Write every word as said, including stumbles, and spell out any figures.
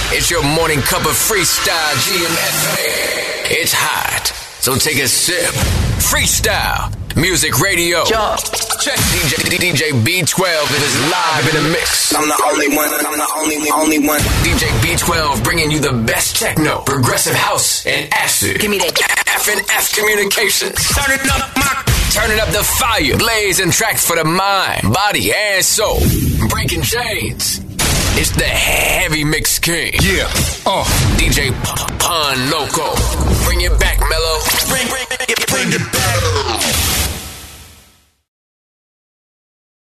It's your morning cup of freestyle G M F. It's hot, so take a sip. Freestyle Music Radio. Check D J D J B twelve is live in the mix. I'm the only one. I'm the only only one. D J B twelve bringing you the best techno, progressive house, and acid. Give me that F and F communications. Turn it up, my. Turning up the fire, blazing tracks for the mind, body, and soul. Breaking chains. It's the Heavy Mix King. Yeah. Uh. D J Pun Loco. Bring it back, Mellow. Bring, bring, bring it back.